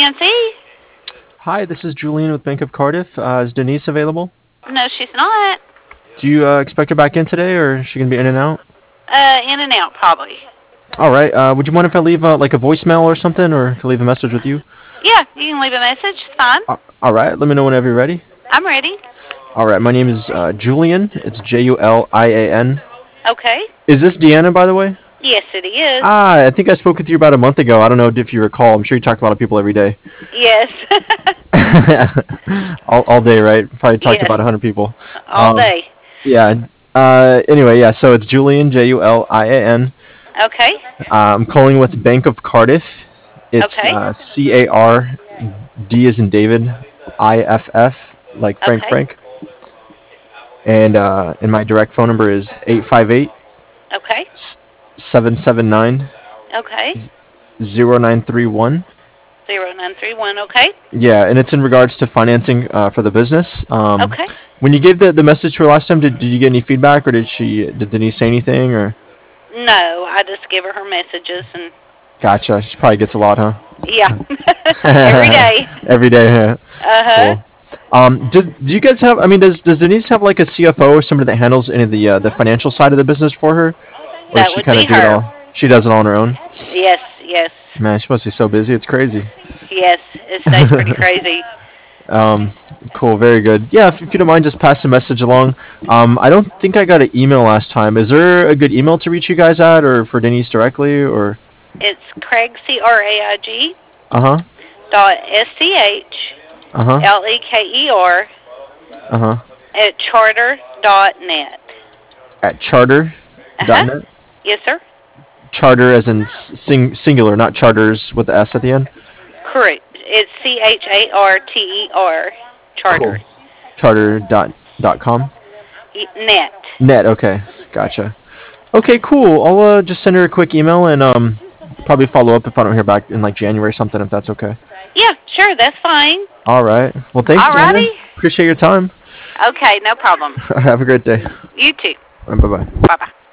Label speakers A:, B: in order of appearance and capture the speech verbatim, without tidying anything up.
A: N C.
B: Hi, this is Julian with Bank of Cardiff. Uh, is Denise available?
A: No, she's not.
B: Do you uh, expect her back in today, or is she gonna be in and out?
A: Uh, in and out, probably.
B: All right. Uh, would you mind if I leave uh, like a voicemail or something, or can I leave a message with you?
A: Yeah, you can leave a message. It's fine.
B: Uh, all right. Let me know whenever you're ready.
A: I'm ready.
B: All right. My name is uh, Julian. It's J U L I A N.
A: Okay.
B: Is this Deanna, by the way?
A: Yes, it is.
B: Ah, I think I spoke with you about a month ago. I don't know if you recall. I'm sure you talk to a lot of people every day.
A: Yes.
B: all, all day, right? Probably talked to
A: Yes.
B: about one hundred people.
A: All
B: Um,
A: day.
B: yeah. Uh, anyway, yeah. So it's Julian, J U L I A N.
A: Okay.
B: Uh, I'm calling with Bank of Cardiff. It's
A: Okay.
B: uh, C A R D as in David, I F F, like Frank
A: Okay.
B: Frank. And uh, and my direct phone number is eight five eight,
A: Okay.
B: seven seven nine,
A: Okay.
B: zero nine three one.
A: Zero nine three one. Okay.
B: Yeah, and it's in regards to financing uh, for the business. Um,
A: Okay.
B: when you gave the, the message to her last time, did, did you get any feedback, or did she did Denise say anything, or?
A: No, I just give her her messages and
B: Gotcha. She probably gets a lot, huh?
A: yeah, every day.
B: Every day, yeah.
A: Uh huh.
B: Cool. Um, do, do you guys have? I mean, does does Denise have like a C F O or somebody that handles any of the uh, the financial side of the business for her, or does
A: That
B: she
A: would
B: kind
A: be
B: of do it
A: her.
B: all? She does it all on her own.
A: Yes. Yes.
B: Man, she must be so busy. It's crazy.
A: Yes. It stays pretty crazy.
B: Um, cool, very good. Yeah, if, if you don't mind, just pass the message along. Um, I don't think I got an email last time. Is there a good email to reach you guys at, or for Denise directly, or?
A: It's Craig C R A I G
B: Uh huh.
A: dot S C H
B: Uh huh.
A: L E K E R
B: Uh huh.
A: at charter dot net.
B: At charter
A: Uh
B: dot
A: huh.
B: net.
A: Yes, sir.
B: Charter as in s- sing singular, not charters with the S at the end.
A: Correct. It's C H A R T E R. Charter.
B: Cool. Charter dot dot com.
A: E- Net.
B: Net. Okay. Gotcha. Okay. Cool. I'll uh, just send her a quick email and um probably follow up if I don't hear back in like January or something, if that's okay.
A: Yeah, sure. That's fine.
B: All right. Well, thanks, Deanna.
A: Alrighty.
B: Appreciate your time.
A: Okay, no problem.
B: Have a great day.
A: You too.
B: Bye bye.
A: Bye bye.